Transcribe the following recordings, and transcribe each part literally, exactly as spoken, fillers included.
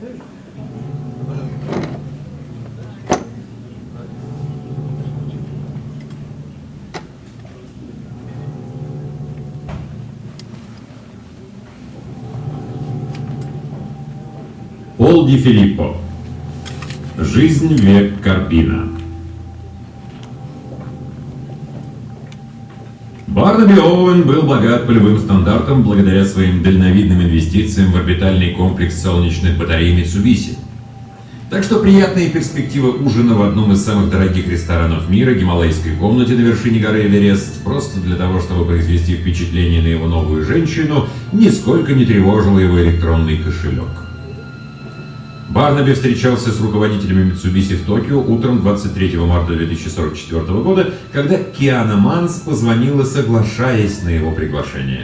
Пол Ди Филиппо. Жизнь век Карбина. Барнаби Оуэн был богат по любым стандартам благодаря своим дальновидным инвестициям в орбитальный комплекс солнечных батарей Mitsubishi. Так что приятная перспектива ужина в одном из самых дорогих ресторанов мира, гималайской комнате на вершине горы Эверест, просто для того, чтобы произвести впечатление на его новую женщину, нисколько не тревожила его электронный кошелек. Барнаби встречался с руководителями Mitsubishi в Токио утром двадцать третьего марта две тысячи сорок четвёртого года, когда Киана Манс позвонила, соглашаясь на его приглашение.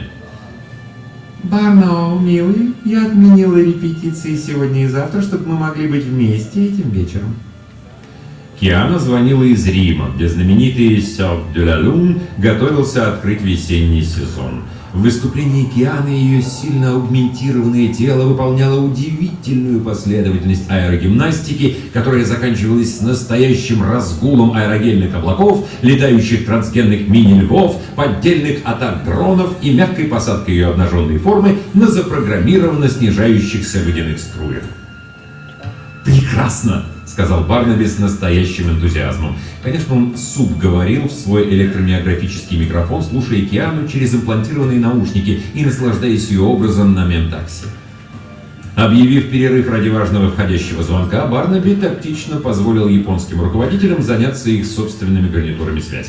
«Барнао, милый, я отменила репетиции сегодня и завтра, чтобы мы могли быть вместе этим вечером». Киана звонила из Рима, где знаменитый Cirque de la Lune готовился открыть весенний сезон. В выступлении Кианы ее сильно аугментированное тело выполняло удивительную последовательность аэрогимнастики, которая заканчивалась настоящим разгулом аэрогельных облаков, летающих трансгенных мини-львов, поддельных атак дронов и мягкой посадкой ее обнаженной формы на запрограммированно снижающихся водяных струях. «Прекрасно!» — сказал Барнаби с настоящим энтузиазмом. Конечно, он суп говорил в свой электромиографический микрофон, слушая Киану через имплантированные наушники и наслаждаясь ее образом на мемтакси. Объявив перерыв ради важного входящего звонка, Барнаби тактично позволил японским руководителям заняться их собственными гарнитурами связи.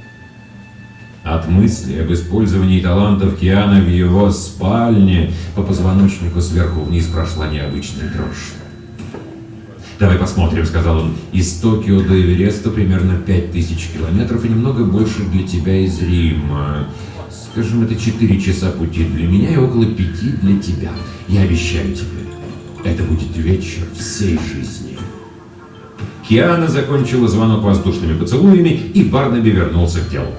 От мысли об использовании талантов Кианы в его спальне по позвоночнику сверху вниз прошла необычная дрожь. «Давай посмотрим», — сказал он. «Из Токио до Эвереста примерно пять тысяч километров и немного больше для тебя из Рима. Скажем, это четыре часа пути для меня и около пяти для тебя. Я обещаю тебе, это будет вечер всей жизни». Киана закончила звонок воздушными поцелуями, и Барнаби вернулся к делу.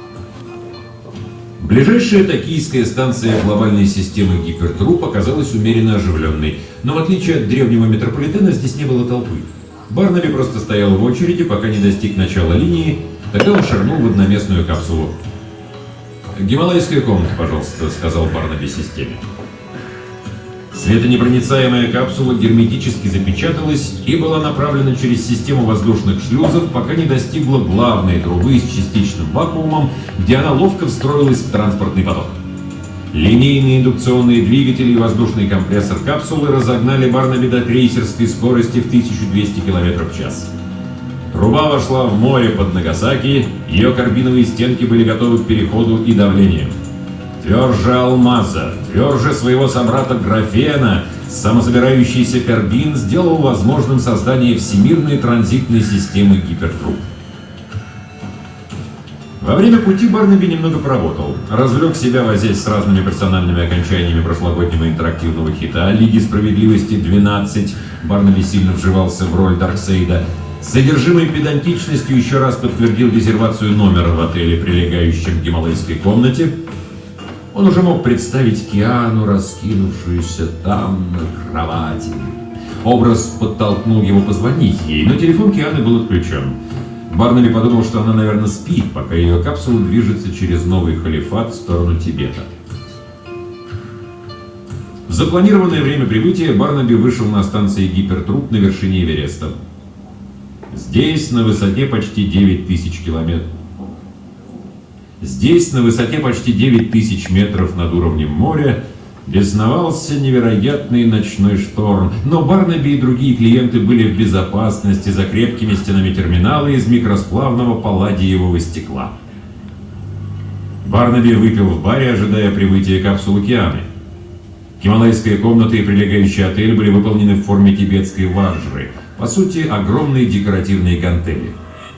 Ближайшая токийская станция глобальной системы Гипертруп оказалась умеренно оживленной, но в отличие от древнего метрополитена здесь не было толпы. Барнаби просто стоял в очереди, пока не достиг начала линии, тогда он шагнул в одноместную капсулу. «Гималайская комната, пожалуйста», — сказал Барнаби системе. Светонепроницаемая капсула герметически запечаталась и была направлена через систему воздушных шлюзов, пока не достигла главной трубы с частичным вакуумом, где она ловко встроилась в транспортный поток. Линейные индукционные двигатели и воздушный компрессор капсулы разогнали Барнаби до крейсерской скорости в тысячу двести километров в час. Труба вошла в море под Нагасаки, ее карбиновые стенки были готовы к переходу и давлению. Тверже алмаза, тверже своего собрата графена, самособирающийся карбин сделал возможным создание всемирной транзитной системы Гипертруп. Во время пути Барнаби немного поработал. Развлек себя, возясь с разными персональными окончаниями прошлогоднего интерактивного хита «Лиги справедливости двенадцать». Барнаби сильно вживался в роль Дарксейда. С содержимой педантичностью еще раз подтвердил резервацию номера в отеле, прилегающем к гималайской комнате. Он уже мог представить Киану, раскинувшуюся там на кровати. Образ подтолкнул его позвонить ей, но телефон Кианы был отключен. Барнаби подумал, что она, наверное, спит, пока ее капсула движется через новый халифат в сторону Тибета. В запланированное время прибытия Барнаби вышел на станции Гипертруп на вершине Эвереста. Здесь, на высоте почти девять тысяч километров. Здесь, на высоте почти девять тысяч метров над уровнем моря, бесновался невероятный ночной шторм, но Барнаби и другие клиенты были в безопасности за крепкими стенами терминала из микросплавного палладиевого стекла. Барнаби выпил в баре, ожидая прибытия капсулы Кианы. Гималайская комната и прилегающий отель были выполнены в форме тибетской ваджры, по сути, огромные декоративные гантели.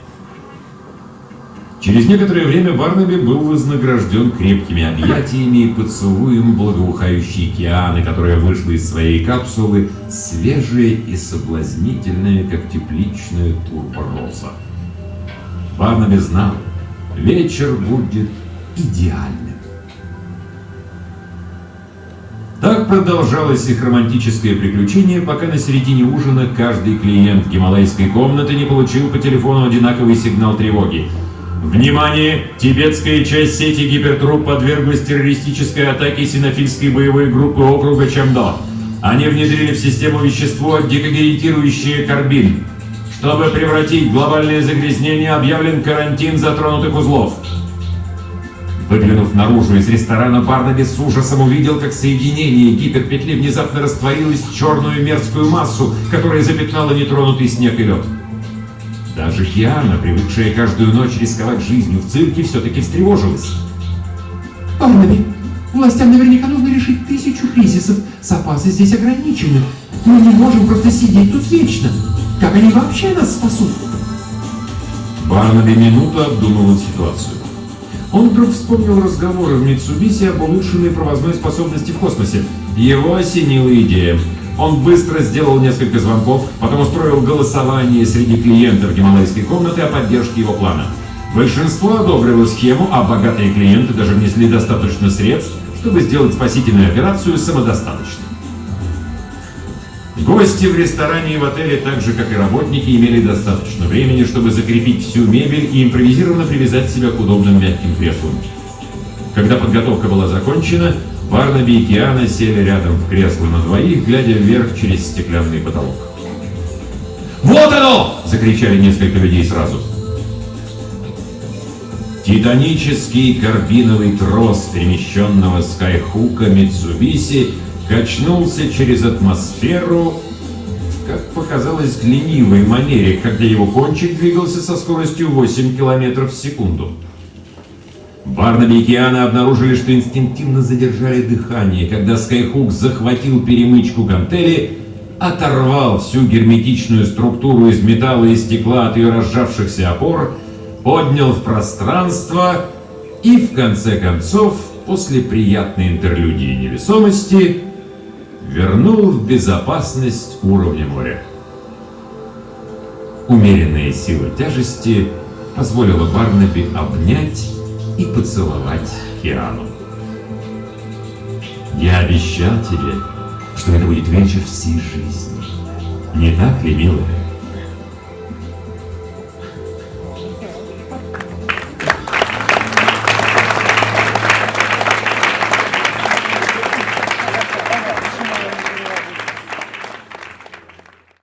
Через некоторое время Барнаби был вознагражден крепкими объятиями и поцелуем благоухающей Кианы, которая вышла из своей капсулы, свежая и соблазнительная, как тепличная турбороза. Барнаби знал, вечер будет идеальным. Так продолжалось их романтическое приключение, пока на середине ужина каждый клиент гималайской комнаты не получил по телефону одинаковый сигнал тревоги. Внимание! Тибетская часть сети гипертруп подверглась террористической атаке синофильской боевой группы округа Чамдо. Они внедрили в систему вещество, декогерентирующее карбин. Чтобы превратить глобальное загрязнение, объявлен карантин затронутых узлов. Выглянув наружу из ресторана, Барнаби с ужасом увидел, как соединение гиперпетли внезапно растворилось в черную мерзкую массу, которая запятнала нетронутый снег и лед. Даже Киана, привыкшая каждую ночь рисковать жизнью в цирке, все-таки встревожилась. Барнаби, властям наверняка нужно решить тысячу кризисов. Запасы здесь ограничены. Мы не можем просто сидеть тут вечно. Как они вообще нас спасут? Барнаби минуту обдумывал ситуацию. Он вдруг вспомнил разговоры в Митсубиси об улучшенной провозной способности в космосе. Его осенила идея. Он быстро сделал несколько звонков, потом устроил голосование среди клиентов гималайской комнаты о поддержке его плана. Большинство одобрило схему, а богатые клиенты даже внесли достаточно средств, чтобы сделать спасительную операцию самодостаточной. Гости в ресторане и в отеле, так же как и работники, имели достаточно времени, чтобы закрепить всю мебель и импровизированно привязать себя к удобным мягким креслам. Когда подготовка была закончена, Барнаби и Киана сели рядом в кресло на двоих, глядя вверх через стеклянный потолок. «Вот оно!» – закричали несколько людей сразу. Титанический карбиновый трос перемещенного Скайхука Митсубиси качнулся через атмосферу, как показалось, в ленивой манере, когда его кончик двигался со скоростью восемь километров в секунду. Барнаби и Киана обнаружили, что инстинктивно задержали дыхание, когда Скайхук захватил перемычку гантели, оторвал всю герметичную структуру из металла и стекла от ее разжавшихся опор, поднял в пространство и, в конце концов, после приятной интерлюдии невесомости, вернул в безопасность уровня моря. Умеренная сила тяжести позволила Барнаби обнять и поцеловать Киану. «Я обещал тебе, что это будет вечер всей жизни. Не так ли, милая?»